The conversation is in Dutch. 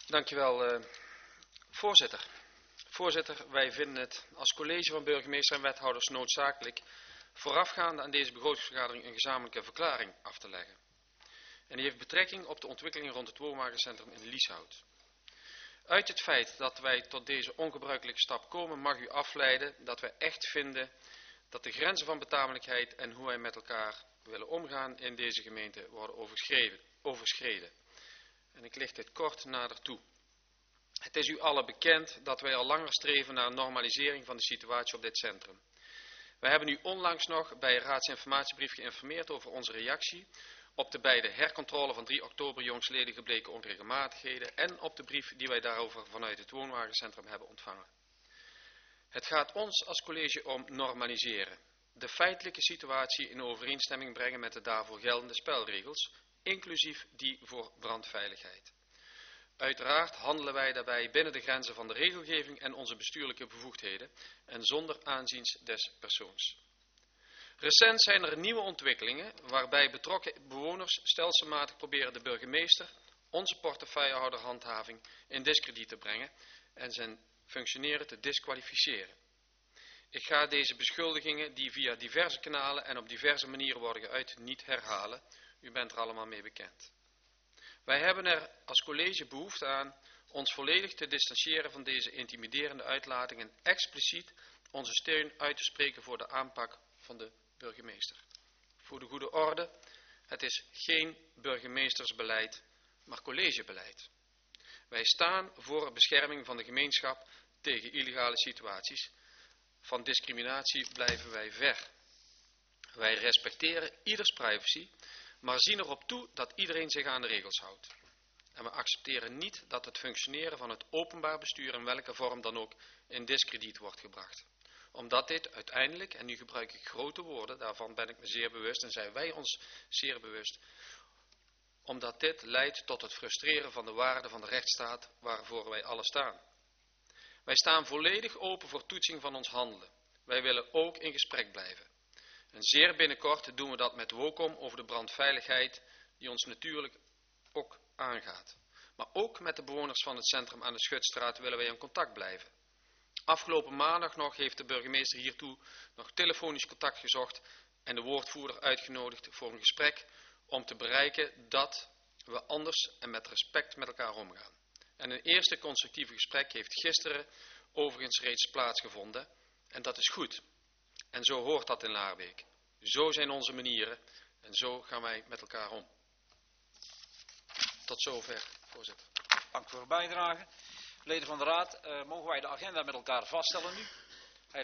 Dankjewel, voorzitter. Voorzitter, wij vinden het als college van burgemeester en wethouders noodzakelijk voorafgaande aan deze begrotingsvergadering een gezamenlijke verklaring af te leggen. En die heeft betrekking op de ontwikkeling rond het woonwagencentrum in Lieshout. Uit het feit dat wij tot deze ongebruikelijke stap komen, mag u afleiden dat wij echt vinden dat de grenzen van betamelijkheid en hoe wij met elkaar willen omgaan in deze gemeente worden overschreden. En ik licht dit kort nader toe. Het is u allen bekend dat wij al langer streven naar een normalisering van de situatie op dit centrum. Wij hebben u onlangs nog bij een raadsinformatiebrief geïnformeerd over onze reactie op de beide hercontrole van 3 oktober jongstleden gebleken onregelmatigheden en op de brief die wij daarover vanuit het woonwagencentrum hebben ontvangen. Het gaat ons als college om normaliseren. De feitelijke situatie in overeenstemming brengen met de daarvoor geldende spelregels, inclusief die voor brandveiligheid. Uiteraard handelen wij daarbij binnen de grenzen van de regelgeving en onze bestuurlijke bevoegdheden en zonder aanziens des persoons. Recent zijn er nieuwe ontwikkelingen waarbij betrokken bewoners stelselmatig proberen de burgemeester, onze portefeuillehouder handhaving, in diskrediet te brengen en zijn functioneren te disqualificeren. Ik ga deze beschuldigingen die via diverse kanalen en op diverse manieren worden geuit niet herhalen. U bent er allemaal mee bekend. Wij hebben er als college behoefte aan ons volledig te distancieren van deze intimiderende uitlating en expliciet onze steun uit te spreken voor de aanpak van de burgemeester. Voor de goede orde, het is geen burgemeestersbeleid, maar collegebeleid. Wij staan voor bescherming van de gemeenschap tegen illegale situaties. Van discriminatie blijven wij ver. Wij respecteren ieders privacy, maar zien erop toe dat iedereen zich aan de regels houdt. En we accepteren niet dat het functioneren van het openbaar bestuur in welke vorm dan ook in diskrediet wordt gebracht. Omdat dit uiteindelijk, en nu gebruik ik grote woorden, daarvan ben ik me zeer bewust en zijn wij ons zeer bewust, omdat dit leidt tot het frustreren van de waarden van de rechtsstaat waarvoor wij alle staan. Wij staan volledig open voor toetsing van ons handelen. Wij willen ook in gesprek blijven. En zeer binnenkort doen we dat met WOCOM over de brandveiligheid, die ons natuurlijk ook aangaat. Maar ook met de bewoners van het centrum aan de Schutstraat willen wij in contact blijven. Afgelopen maandag nog heeft de burgemeester hiertoe nog telefonisch contact gezocht en de woordvoerder uitgenodigd voor een gesprek om te bereiken dat we anders en met respect met elkaar omgaan. En een eerste constructieve gesprek heeft gisteren overigens reeds plaatsgevonden en dat is goed. En zo hoort dat in Laarbeek. Zo zijn onze manieren en zo gaan wij met elkaar om. Tot zover, voorzitter. Dank voor uw bijdrage. Leden van de raad, mogen wij de agenda met elkaar vaststellen nu?